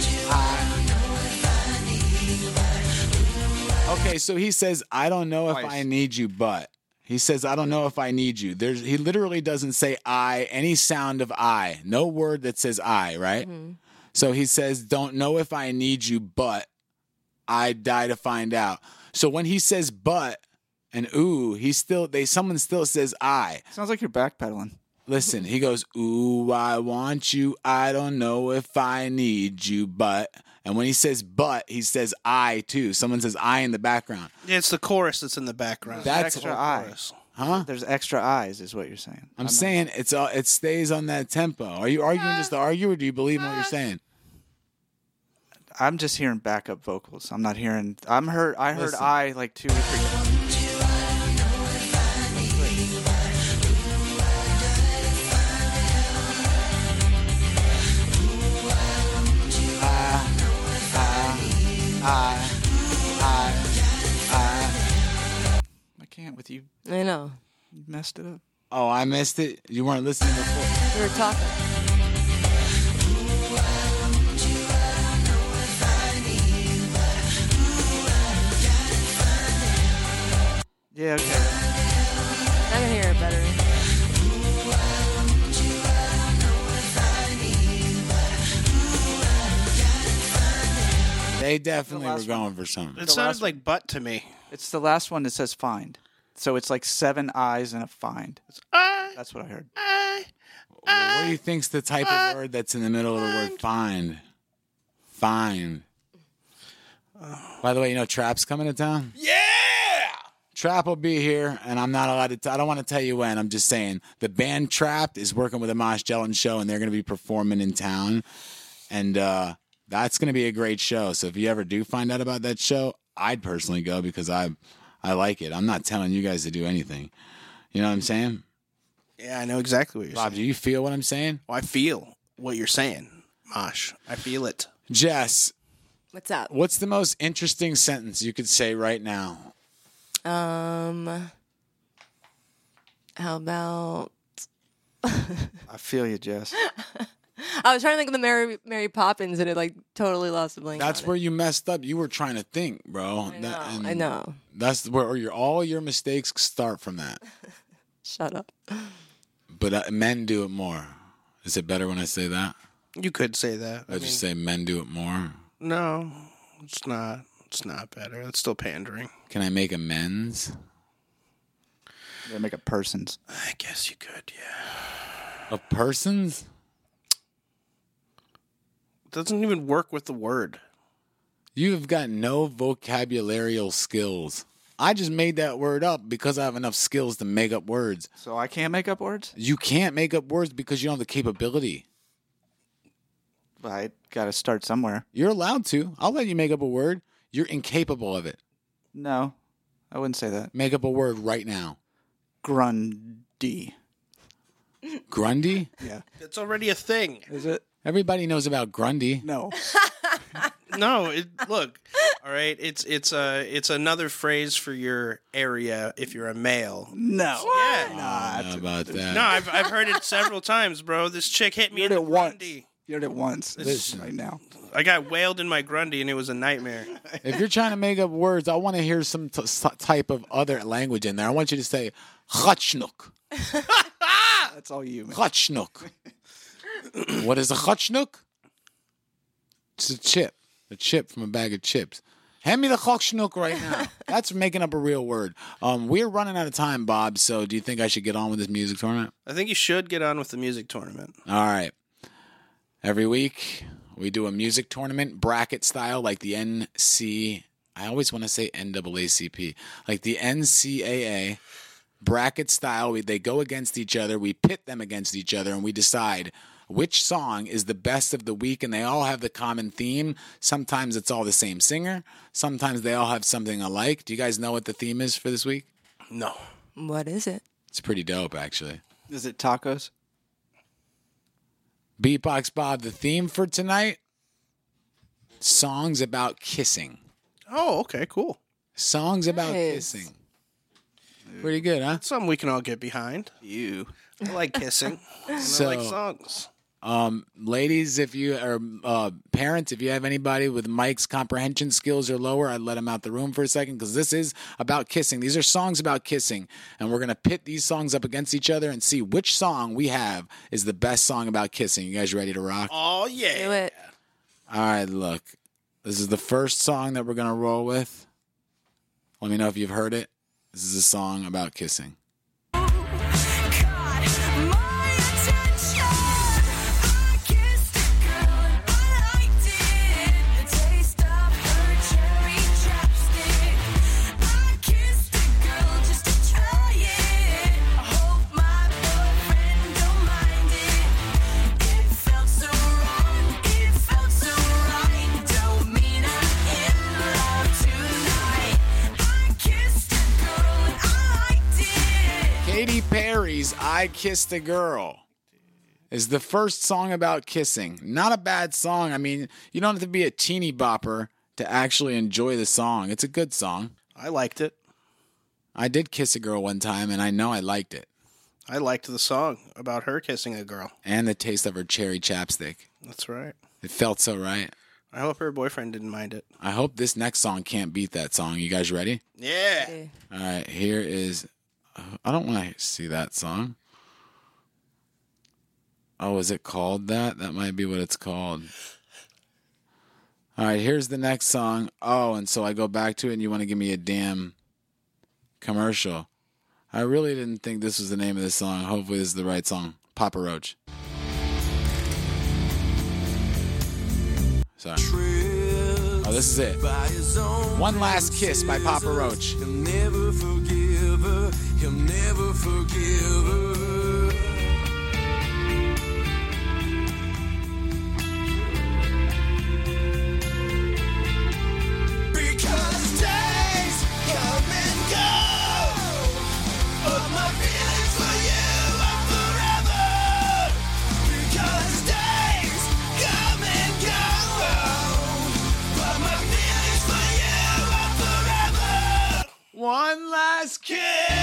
I, okay, so he says, I don't know if Twice. I need you, but. He says, I don't know if I need you. There's, he literally doesn't say I, any sound of I. No word that says I, right? Mm-hmm. So he says, don't know if I need you, but I die to find out. So when he says but and ooh, he still, they, someone still says I. Sounds like you're backpedaling. Listen, he goes, ooh, I want you. I don't know if I need you, but. And when he says but, he says I too. Someone says I in the background. Yeah, it's the chorus that's in the background. That's the whole extra I. chorus. Huh? There's extra eyes, is what you're saying. I'm not- saying it's all, it stays on that tempo. Are you arguing just to argue, or do you believe in what you're saying? I'm just hearing backup vocals. I'm not hearing. I'm heard. I heard Listen. I like two or three. I know. You messed it up. Oh, I missed it. You weren't listening before. We were talking. Yeah, okay. I can hear it better. They definitely The were last going for something. It sounds like butt to me. It's the last one that says find. So it's like seven eyes and a find. I, That's what I heard. I, What do you think's the type of word that's in the middle of the word find? Find. By the way, you know Trap's coming to town? yeah! Trap will be here, and I'm not allowed to. T- I don't want to tell you when. I'm just saying the band Trapped is working with the Mosh Gelatin show, and they're going to be performing in town, and uh, that's going to be a great show. So if you ever do find out about that show, I'd personally go because I, I like it. I'm not telling you guys to do anything. You know what I'm saying? Yeah, I know exactly what you're Bob, saying. do you feel what I'm saying? Well, I feel what you're saying, Mosh. I feel it. Jess, What's up? what's the most interesting sentence you could say right now? Um, how about? I feel you, Jess. I was trying to think of the Mary Mary Poppins, and it like totally lost the blink. That's on where it. you messed up. You were trying to think, bro. I know. That- and I know. That's where your all your mistakes start from that. Shut up. But uh, men do it more. Is it better when I say that? You could say that. I, I mean, just say men do it more. no, it's not. It's not better. It's still pandering. Can I make amends? You gotta make a person's. I guess you could, yeah. Of persons? It doesn't even work with the word. You have got no vocabularial skills. I just made that word up because I have enough skills to make up words. So I can't make up words? You can't make up words because you don't have the capability. I gotta start somewhere. You're allowed to. I'll let you make up a word. You're incapable of it. No, I wouldn't say that. Make up a word right now. Grundy. Grundy? Yeah. It's already a thing. Is it? Everybody knows about Grundy. No. No, it, look, all right. It's it's a it's another phrase for your area if you're a male. No. Yeah. I don't know about that. No, I've I've heard it several times, bro. This chick hit me You in heard the it once. Grundy. You heard it once. Listen. Right now. I got wailed in my Grundy, and it was a nightmare. If you're trying to make up words, I want to hear some t- s- type of other language in there. I want you to say chutchnuk. That's all you, man. Chutchnuk. What is a chutchnuk? It's a chip. A chip from a bag of chips. Hand me the chutchnuk right now. That's making up a real word. Um, we're running out of time, Bob, so do you think I should get on with this music tournament? I think you should get on with the music tournament. All right. Every week, we do a music tournament, bracket style, like the N C. I always want to say N double A C P. Like the N C A A, bracket style. We, they go against each other. We pit them against each other, and we decide which song is the best of the week, and they all have the common theme. Sometimes it's all the same singer. Sometimes they all have something alike. Do you guys know what the theme is for this week? No. What is it? It's pretty dope, actually. Is it tacos? Beatbox Bob, the theme for tonight, songs about kissing. Oh, okay, cool. Songs about Nice. kissing. Pretty good, huh? Something we can all get behind. You. I like kissing. And So- I like songs. Um, ladies, if you are uh, parents, if you have anybody with Mike's comprehension skills or lower, I'd let him out the room for a second because this is about kissing. These are songs about kissing, and we're gonna pit these songs up against each other and see which song we have is the best song about kissing. You guys ready to rock? Oh, Do yeah. it. All right, look, this is the first song that we're gonna roll with. Let me know if you've heard it. This is a song about kissing. Katy Perry's I Kissed a Girl is the first song about kissing. Not a bad song. I mean, you don't have to be a teeny bopper to actually enjoy the song. It's a good song. I liked it. I did kiss a girl one time, and I know I liked it. I liked the song about her kissing a girl. And the taste of her cherry chapstick. That's right. It felt so right. I hope her boyfriend didn't mind it. I hope this next song can't beat that song. You guys ready? Yeah. Okay. All right, here is... I don't want to see that song. Oh, is it called that? That might be what it's called. All right, here's the next song. Oh, and so I go back to it, and you want to give me a damn commercial. I really didn't think this was the name of this song. Hopefully this is the right song. Papa Roach. Sorry. Oh, this is it. One Last Kiss by Papa Roach. He'll never forgive her. He'll never forgive her. Because days come and go, but my feelings for you are forever. Because days come and go, but my feelings for you are forever. One last kiss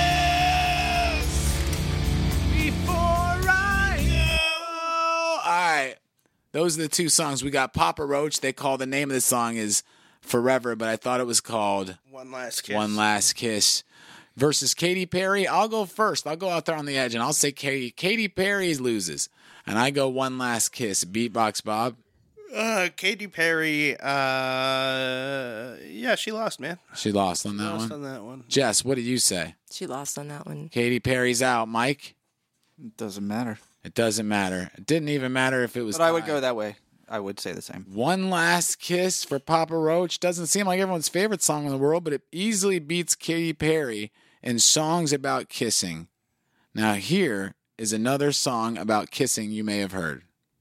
before I go. All right. Those are the two songs. We got Papa Roach. They call the name of the song is Forever, but I thought it was called One Last Kiss. One Last Kiss versus Katy Perry. I'll go first. I'll go out there on the edge, and I'll say Katy. Katy Perry loses, and I go One Last Kiss. Beatbox Bob. Uh, Katy Perry, uh, yeah, she lost, man. She lost on that lost one. on that one. Jess, what did you say? She lost on that one. Katy Perry's out. Mike? It doesn't matter. It doesn't matter. It didn't even matter if it was But I would tied. go that way. I would say the same. One Last Kiss for Papa Roach doesn't seem like everyone's favorite song in the world, but it easily beats Katy Perry in songs about kissing. Now here is another song about kissing you may have heard.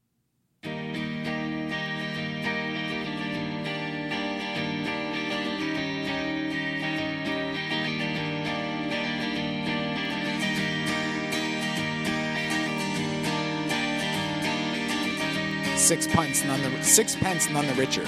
Sixpence, none the sixpence, none the richer.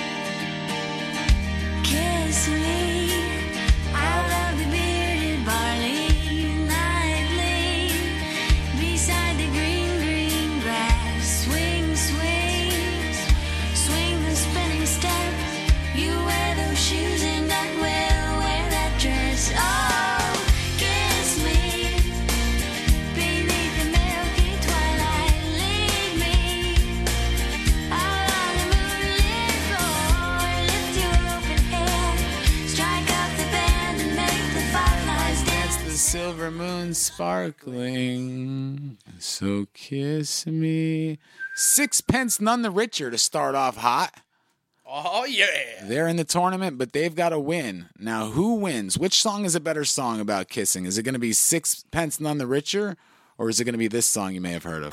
Kiss me out of the bearded barley nightly, beside the green, green grass. Swing, swing, swing the spinning step. You wear those shoes and I will wear that dress. Oh, kiss me beneath the milky twilight. Lead me out on the moonlit floor. Lift your open hair, strike up the band and make the fireflies dance. The silver moon sparkling, so kiss me. Sixpence, none the richer to start off hot. Oh, yeah. They're in the tournament, but they've got to win. Now, who wins? Which song is a better song about kissing? Is it going to be Sixpence, none the richer, or is it going to be this song you may have heard of?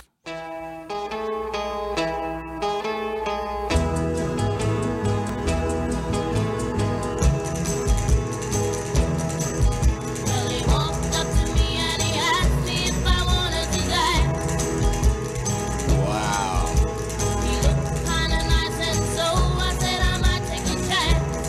Well, he walked up to me and he asked me if I wanted to die. Wow. He looked kinda nice and so I said I might take a chance.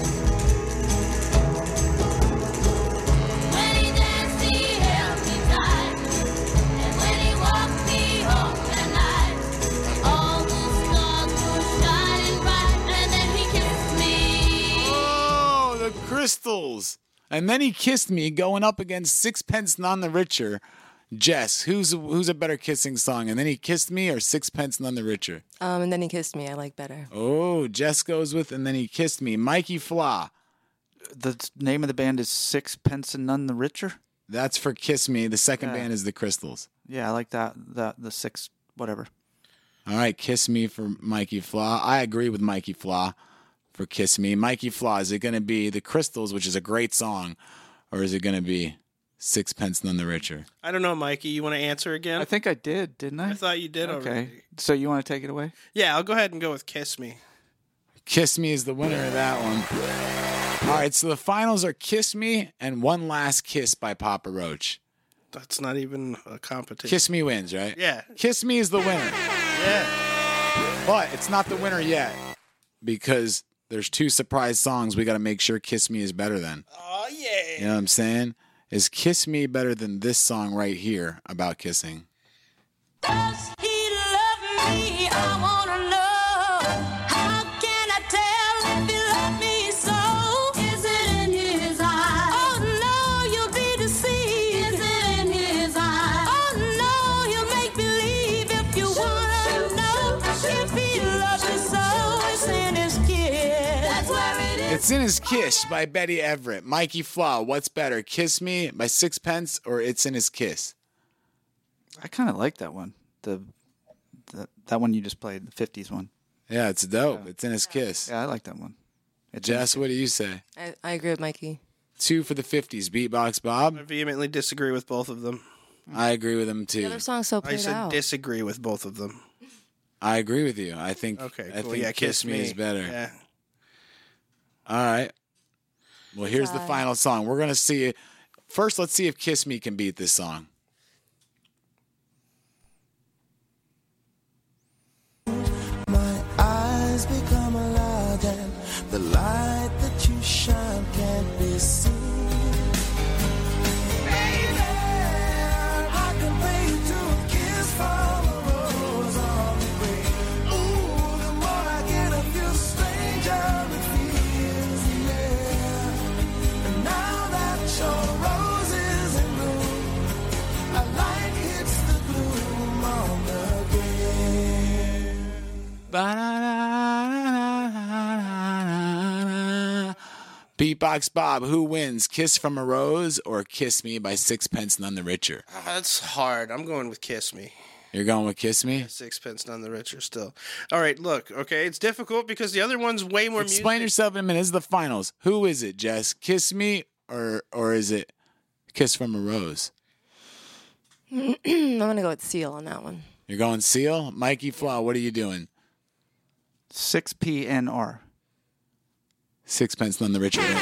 When he danced, he held me tight, and when he walked me home at night, all the stars were shining bright, and then he kissed me. Oh, the Crystals. And then he kissed me going up against Sixpence, none the richer. Jess, who's who's a better kissing song? And then he kissed me or Sixpence, none the richer? Um, and then he kissed me. I like better. Oh, Jess goes with and then he kissed me. Mikey Flaw. The t- name of the band is Sixpence and None the Richer. That's for Kiss Me. The second Yeah. band is the Crystals. Yeah, I like that. That the six whatever. All right, Kiss Me for Mikey Flaw. I agree with Mikey Flaw for Kiss Me. Mikey Flaw, is it going to be the Crystals, which is a great song, or is it going to be Sixpence None the Richer? I don't know, Mikey. You want to answer again? I think I did, didn't I? I thought you did Okay. already. So you want to take it away? Yeah, I'll go ahead and go with Kiss Me. Kiss Me is the winner of that one. All right, so the finals are Kiss Me and One Last Kiss by Papa Roach. That's not even a competition. Kiss Me wins, right? Yeah. Kiss Me is the winner. Yeah. But it's not the winner yet because there's two surprise songs we got to make sure Kiss Me is better than. Oh, yeah. You know what I'm saying? Is Kiss Me better than this song right here about kissing? Does he love me? I wanna know. How can I tell if he loves me so? Is it in his eyes? Oh no, you'll be deceived. Is it in his eyes? Oh no, he'll make believe if you wanna know if he loves you so. It's in his kiss. That's where it is. It's in His Kiss by Betty Everett. Mikey Flaw, what's better, Kiss Me by Sixpence or It's in His Kiss? I kind of like that one. The, the that one you just played, the fifties one. Yeah, it's dope. It's in His Kiss. Yeah, I like that one. It's Jess, what do you say? I, I agree with Mikey. Two for the fifties. Beatbox Bob? I vehemently disagree with both of them. I agree with him The too. other song's so I played said out. disagree with both of them. I agree with you. I think Okay, I cool. think Yeah, Kiss, Me is better. Yeah. All right. Well, here's the Bye. final song. We're going to see. First, let's see if Kiss Me can beat this song. My eyes become a light, and the light that you shine can't be seen. Baby, I can pay you to a kiss from a rose on the grave. Ooh, the more I get of you, the stranger it feels, yeah. And now that your rose is in bloom, a light hits the gloom on the grave. Beatbox Bob, who wins? Kiss from a Rose or Kiss Me by Sixpence None the Richer? Ah, that's hard. I'm going with Kiss Me. You're going with Kiss Me? Sixpence None the Richer still. All right, look, okay, it's difficult because the other one's way more Explain music. yourself in a minute. This is the finals. Who is it, Jess? Kiss Me or or is it Kiss from a Rose? I'm gonna go with Seal on that one. You're going Seal? Mikey Flaw, what are you doing? six P N R. Sixpence None the Richer wins.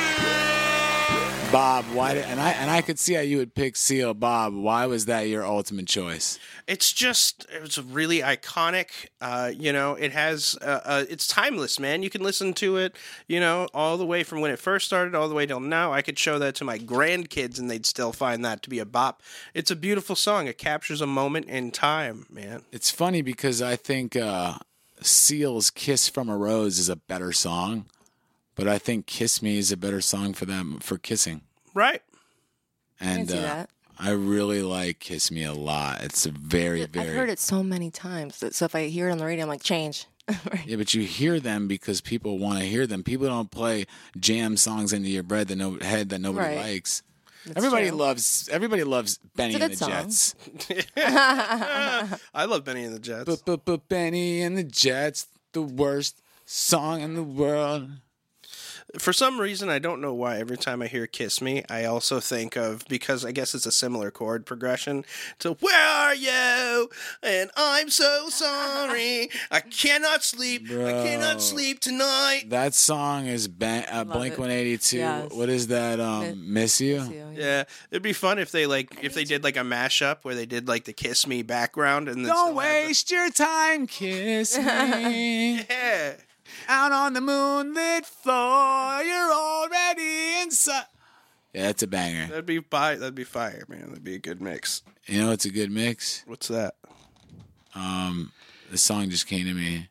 Bob, why did, and I and I could see how you would pick Seal. Bob, why was that your ultimate choice? It's just, it was really iconic. Uh, you know, it has, uh, uh, it's timeless, man. You can listen to it, you know, all the way from when it first started all the way till now. I could show that to my grandkids and they'd still find that to be a bop. It's a beautiful song. It captures a moment in time, man. It's funny because I think uh, Seal's Kiss from a Rose is a better song, but I think Kiss Me is a better song for them for kissing. Right. And see uh, that. I really like Kiss Me a lot. It's a very, very. I've heard it so many times. that- So if I hear it on the radio, I'm like, change. Yeah, but you hear them because people want to hear them. People don't play jam songs into your bread that no head that nobody Right. likes. That's everybody true. loves. Everybody loves Benny It's a and the good song. Jets. I love Benny and the Jets. But but but Benny and the Jets, the worst song in the world. For some reason, I don't know why, every time I hear Kiss Me, I also think of, because I guess it's a similar chord progression to Where Are You? And I'm so sorry. I cannot sleep. I Bro. cannot sleep tonight. That song is ba- uh, Blink it. one eighty-two. Yes. What is that? Um, Miss You. Miss You, Yeah, it'd be fun if they like if they did like a mashup where they did like the Kiss Me background and then Don't still had the- waste your time, kiss me. Yeah. Out on the moonlit floor, you're already inside. Yeah, that's a banger. That'd be fi- that'd be fire, man. That'd be a good mix. You know, it's a good mix. What's that? Um, the song just came to me.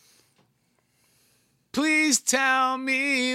Please tell me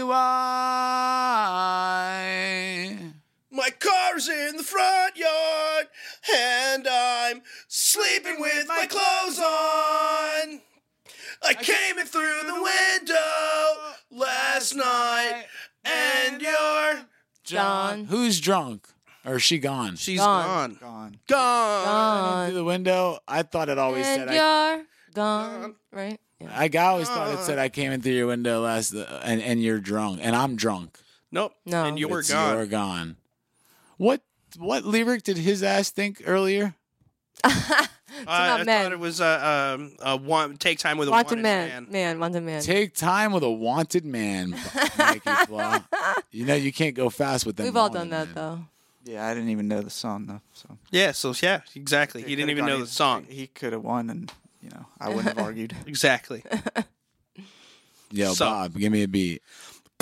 why. My car's in the front yard and I'm sleeping with my clothes on. I came in through the window last night and you're John. Who's drunk? Or is she gone? she's Gone. gone. Gone. Gone. Through the window? I thought it always And said I, you're gone, right? Yeah. I always thought it said I came in through your window last uh, and and you're drunk and I'm drunk. Nope. No. And you were It's gone. You're gone. What what lyric did his ass think earlier? Uh, I about men. thought it was uh, um, uh, want, take time with a Wanted wanted man. man. man, wanted man. Take time with a wanted man, Mikey Flaw. You know you can't go fast with them. We've all wanted done that men. though. Yeah, I didn't even know the song though. So Yeah, so yeah, exactly. He didn't even know the song. He could have won, and you know I wouldn't have argued. Exactly. Yo, So- Bob, give me a beat.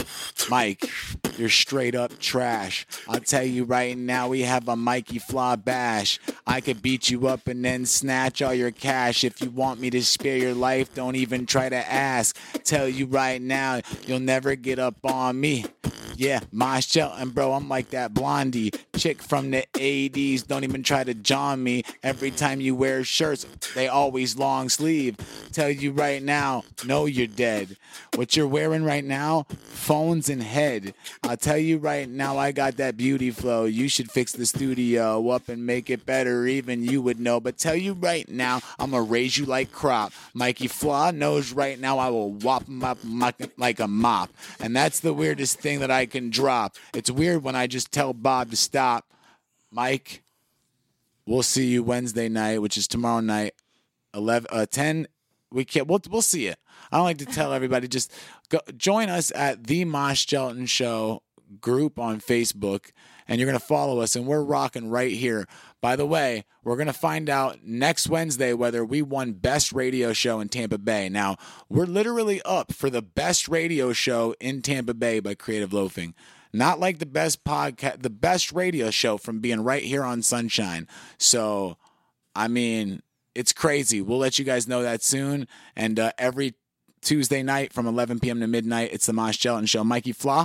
Mike, you're straight up trash. I'll tell you right now, we have a Mikey Flaw bash. I could beat you up and then snatch all your cash. If you want me to spare your life, don't even try to ask. Tell you right now, you'll never get up on me. Yeah, Mosh Shelton, bro, I'm like that blondie chick from the eighties. Don't even try to john me. Every time you wear shirts, they always long sleeve. Tell you right now, no, you're dead. What you're wearing right now, phones and head. I'll tell you right now, I got that beauty flow. You should fix the studio up and make it better. Even you would know. But tell you right now, I'm gonna raise you like crop. Mikey Flaw knows right now I will whop him up like a mop. And that's the weirdest thing that I can drop. It's weird when I just tell Bob to stop. Mike, we'll see you Wednesday night, which is tomorrow night, eleven, uh, ten. We can't. We'll we'll see it. I don't like to tell everybody. Just go, join us at the Mosh Shelton Show group on Facebook, and you're gonna follow us. And we're rocking right here. By the way, we're gonna find out next Wednesday whether we won Best Radio Show in Tampa Bay. Now we're literally up for the Best Radio Show in Tampa Bay by Creative Loafing. Not like the best podcast, the best radio show from being right here on Sunshine. So, I mean, it's crazy. We'll let you guys know that soon. And uh, every Tuesday night from eleven p.m. to midnight, it's the Mosh Shelton Show. Mikey Flaw.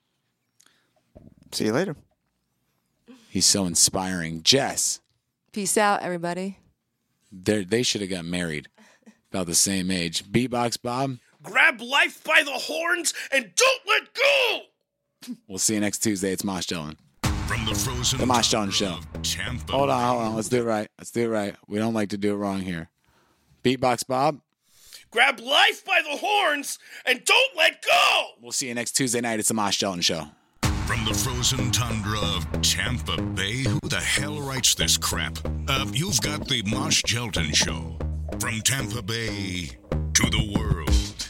See you later. He's so inspiring. Jess. Peace out, everybody. They they should have got married. About the same age. Beatbox Bob. Grab life by the horns and don't let go! We'll see you next Tuesday. It's Mosh Shelton. From the frozen The Mosh Shelton tundra Show. of Tampa Hold on, hold Bay. on. Let's do it right. Let's do it right. We don't like to do it wrong here. Beatbox Bob. Grab life by the horns and don't let go! We'll see you next Tuesday night. It's the Mosh Shelton Show. From the frozen tundra of Tampa Bay, who the hell writes this crap? Uh, you've got the Mosh Shelton Show. From Tampa Bay to the world.